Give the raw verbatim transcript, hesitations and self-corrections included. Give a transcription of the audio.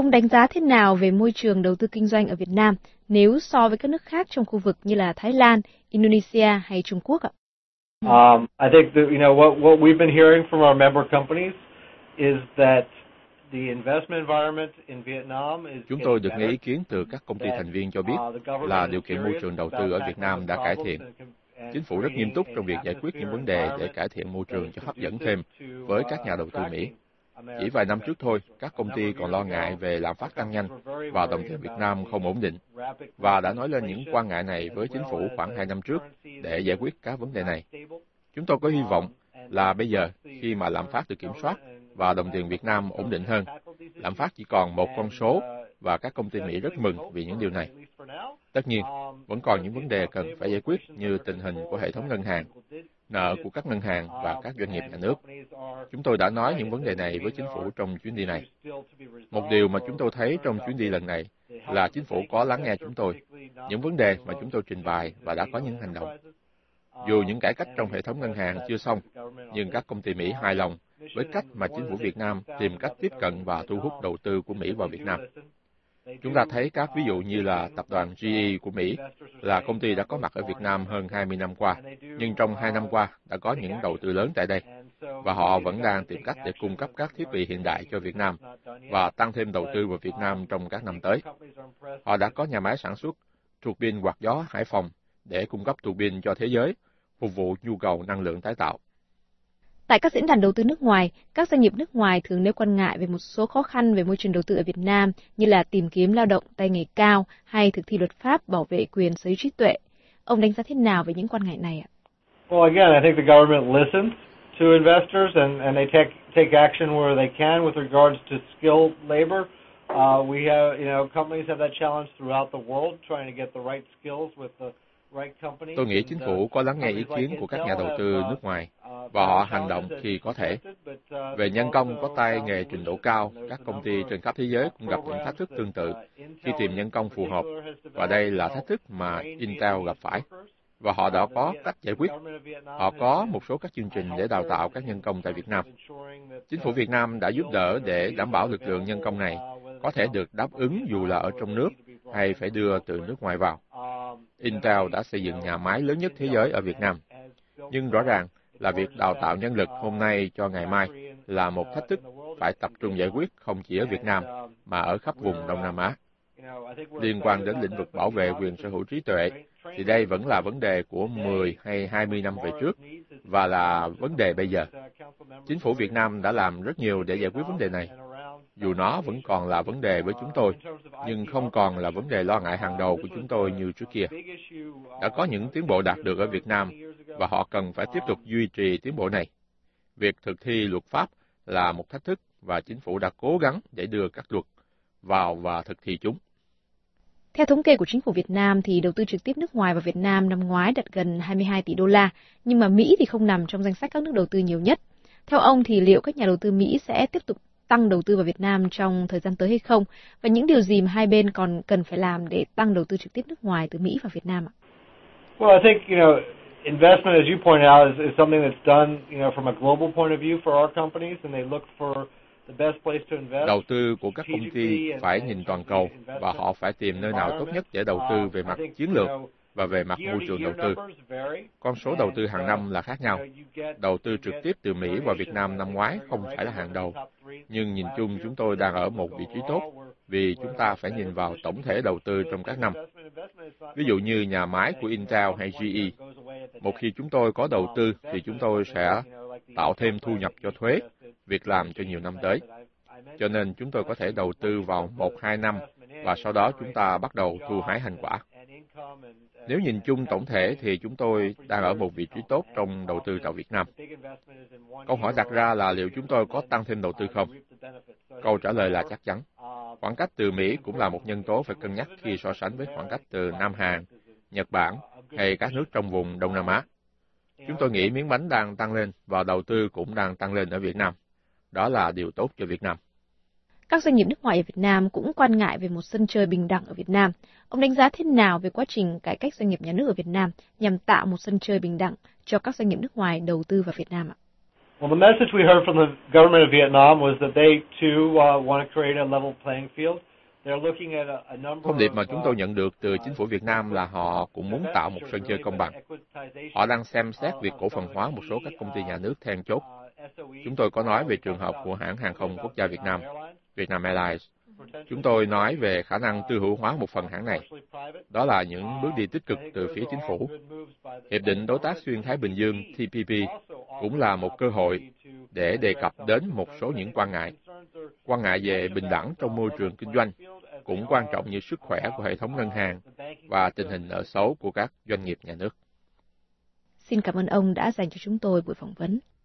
Ông đánh giá thế nào về môi trường đầu tư kinh doanh ở Việt Nam nếu so với các nước khác trong khu vực như là Thái Lan, Indonesia hay Trung Quốc ạ? Um, I think that, you know, what what we've been hearing from our member companies is that the investment environment in Vietnam is Chúng tôi được nghe ý kiến từ các công ty thành viên cho biết là điều kiện môi trường đầu tư ở Việt Nam đã cải thiện. Chính phủ rất nghiêm túc trong việc giải quyết những vấn đề để cải thiện môi trường cho hấp dẫn thêm với các nhà đầu tư Mỹ. Chỉ vài năm trước thôi, các công ty còn lo ngại về lạm phát tăng nhanh và đồng tiền Việt Nam không ổn định, và đã nói lên những quan ngại này với chính phủ khoảng hai năm trước để giải quyết các vấn đề này. Chúng tôi có hy vọng là bây giờ, khi mà lạm phát được kiểm soát và đồng tiền Việt Nam ổn định hơn, lạm phát chỉ còn một con số và các công ty Mỹ rất mừng vì những điều này. Tất nhiên, vẫn còn những vấn đề cần phải giải quyết như tình hình của hệ thống ngân hàng, nợ của các ngân hàng và các doanh nghiệp nhà nước. Chúng tôi đã nói những vấn đề này với chính phủ trong chuyến đi này. Một điều mà chúng tôi thấy trong chuyến đi lần này là chính phủ có lắng nghe chúng tôi, những vấn đề mà chúng tôi trình bày và đã có những hành động. Dù những cải cách trong hệ thống ngân hàng chưa xong, nhưng các công ty Mỹ hài lòng với cách mà chính phủ Việt Nam tìm cách tiếp cận và thu hút đầu tư của Mỹ vào Việt Nam. Chúng ta thấy các ví dụ như là tập đoàn giê e của Mỹ là công ty đã có mặt ở Việt Nam hơn hai mươi năm qua, nhưng trong hai năm qua đã có những đầu tư lớn tại đây, và họ vẫn đang tìm cách để cung cấp các thiết bị hiện đại cho Việt Nam và tăng thêm đầu tư vào Việt Nam trong các năm tới. Họ đã có nhà máy sản xuất tuột pin quạt gió Hải Phòng để cung cấp tuột pin cho thế giới, phục vụ nhu cầu năng lượng tái tạo. Tại các diễn đàn đầu tư nước ngoài, các doanh nghiệp nước ngoài thường nêu quan ngại về một số khó khăn về môi trường đầu tư ở Việt Nam như là tìm kiếm lao động tay nghề cao hay thực thi luật pháp bảo vệ quyền sở hữu trí tuệ. Ông đánh giá thế nào về những quan ngại này ạ? Well, again, I think the government listens to investors and, and they take take action where they can with regards to skilled labor. Uh, we have, you know, companies have that challenge throughout the world trying to get the right skills with the Tôi nghĩ chính phủ có lắng nghe ý kiến của các nhà đầu tư nước ngoài và họ hành động khi có thể. Về nhân công có tay nghề trình độ cao, các công ty trên khắp thế giới cũng gặp những thách thức tương tự khi tìm nhân công phù hợp, và đây là thách thức mà Intel gặp phải. Và họ đã có cách giải quyết. Họ có một số các chương trình để đào tạo các nhân công tại Việt Nam. Chính phủ Việt Nam đã giúp đỡ để đảm bảo lực lượng nhân công này có thể được đáp ứng dù là ở trong nước hay phải đưa từ nước ngoài vào. Intel đã xây dựng nhà máy lớn nhất thế giới ở Việt Nam. Nhưng rõ ràng là việc đào tạo nhân lực hôm nay cho ngày mai là một thách thức phải tập trung giải quyết không chỉ ở Việt Nam mà ở khắp vùng Đông Nam Á. Liên quan đến lĩnh vực bảo vệ quyền sở hữu trí tuệ, thì đây vẫn là vấn đề của mười hay hai mươi năm về trước và là vấn đề bây giờ. Chính phủ Việt Nam đã làm rất nhiều để giải quyết vấn đề này. Dù nó vẫn còn là vấn đề với chúng tôi, nhưng không còn là vấn đề lo ngại hàng đầu của chúng tôi như trước kia. Đã có những tiến bộ đạt được ở Việt Nam, và họ cần phải tiếp tục duy trì tiến bộ này. Việc thực thi luật pháp là một thách thức, và chính phủ đã cố gắng để đưa các luật vào và thực thi chúng. Theo thống kê của chính phủ Việt Nam, thì đầu tư trực tiếp nước ngoài vào Việt Nam năm ngoái đạt gần hai mươi hai tỷ đô la, nhưng mà Mỹ thì không nằm trong danh sách các nước đầu tư nhiều nhất. Theo ông thì liệu các nhà đầu tư Mỹ sẽ tiếp tục tăng đầu tư vào Việt Nam trong thời gian tới hay không? Và những điều gì mà hai bên còn cần phải làm để tăng đầu tư trực tiếp nước ngoài từ Mỹ vào Việt Nam ạ? Well, I think, you know, investment, as you pointed out, is, is something that's done, you know, from a global point of view for our companies, and they look for the best place to invest. Đầu tư của các công ty phải nhìn toàn cầu, và họ phải tìm nơi nào tốt nhất để đầu tư về mặt chiến lược và về mặt môi trường đầu tư. Con số đầu tư hàng năm là khác nhau. Đầu tư trực tiếp từ Mỹ vào Việt Nam năm ngoái không phải là hàng đầu, nhưng nhìn chung chúng tôi đang ở một vị trí tốt, vì chúng ta phải nhìn vào tổng thể đầu tư trong các năm. Ví dụ như nhà máy của Intel hay giê e, một khi chúng tôi có đầu tư thì chúng tôi sẽ tạo thêm thu nhập cho thuế, việc làm cho nhiều năm tới. Cho nên chúng tôi có thể đầu tư vào một hai năm, và sau đó chúng ta bắt đầu thu hái thành quả. Nếu nhìn chung tổng thể thì chúng tôi đang ở một vị trí tốt trong đầu tư tại Việt Nam. Câu hỏi đặt ra là liệu chúng tôi có tăng thêm đầu tư không? Câu trả lời là chắc chắn. Khoảng cách từ Mỹ cũng là một nhân tố phải cân nhắc khi so sánh với khoảng cách từ Nam Hàn, Nhật Bản hay các nước trong vùng Đông Nam Á. Chúng tôi nghĩ miếng bánh đang tăng lên và đầu tư cũng đang tăng lên ở Việt Nam. Đó là điều tốt cho Việt Nam. Các doanh nghiệp nước ngoài ở Việt Nam cũng quan ngại về một sân chơi bình đẳng ở Việt Nam. Ông đánh giá thế nào về quá trình cải cách doanh nghiệp nhà nước ở Việt Nam nhằm tạo một sân chơi bình đẳng cho các doanh nghiệp nước ngoài đầu tư vào Việt Nam ạ? Well, the message we heard from the government of Vietnam was that they too uh, want to create a level playing field. They're looking at a, a number Thông điệp mà chúng tôi of, nhận được từ chính phủ Việt Nam là họ cũng muốn tạo một sân chơi công bằng. Họ đang xem xét việc cổ phần hóa một số các công ty nhà nước then chốt. Chúng tôi có nói về trường hợp của hãng hàng không quốc gia Việt Nam, Vietnam Airlines. Chúng tôi nói về khả năng tư hữu hóa một phần hãng này. Đó là những bước đi tích cực từ phía chính phủ. Hiệp định Đối tác Xuyên Thái Bình Dương T P P cũng là một cơ hội để đề cập đến một số những quan ngại. Quan ngại về bình đẳng trong môi trường kinh doanh cũng quan trọng như sức khỏe của hệ thống ngân hàng và tình hình nợ xấu của các doanh nghiệp nhà nước. Xin cảm ơn ông đã dành cho chúng tôi buổi phỏng vấn.